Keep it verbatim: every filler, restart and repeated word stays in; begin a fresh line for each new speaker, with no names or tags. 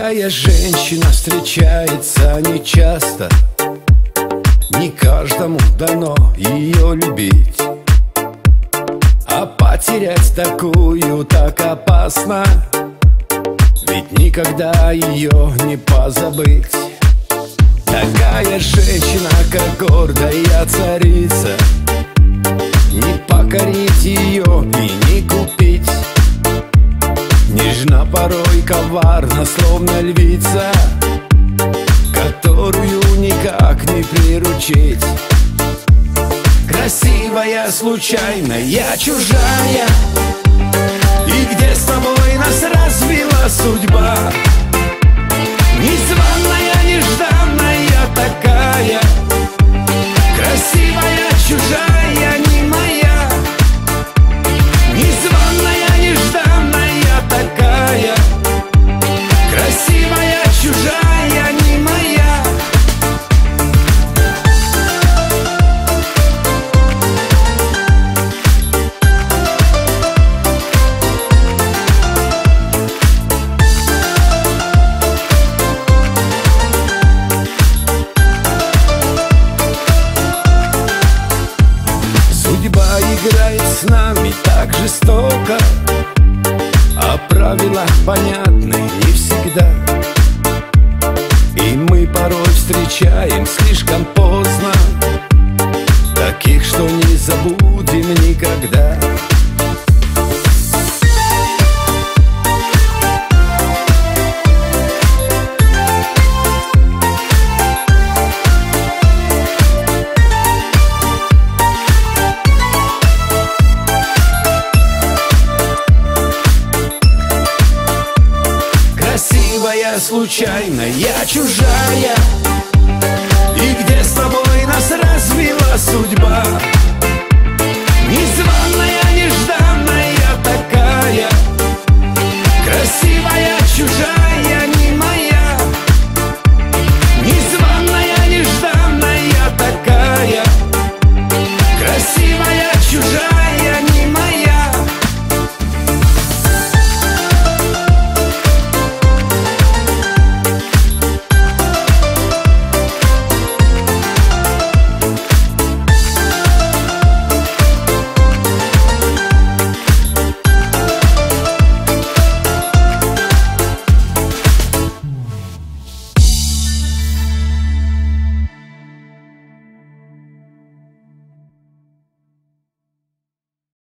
Такая женщина встречается нечасто, не каждому дано ее любить. А потерять такую так опасно, ведь никогда ее не позабыть. Такая женщина, как гордая царица, не покорить ее и не купить. Нежна, порой коварна, словно львица, которую никак не приручить. Красивая, случайная, чужая, и где с тобой нас развела судьба. Незваная, нежданная такая, красивая, чужая, не моя. Незваная, нежданная такая, красивая, чужая, не моя. Судьба играет с нами так жестоко, а правила понятны не всегда. И мы порой встречаем слишком поздно таких, что не забудем никогда. Красивая, случайная, чужая, и где с тобой нас развела судьба. Незваная, нежданная такая, красивая, чужая, не моя. Незваная, нежданная такая, красивая,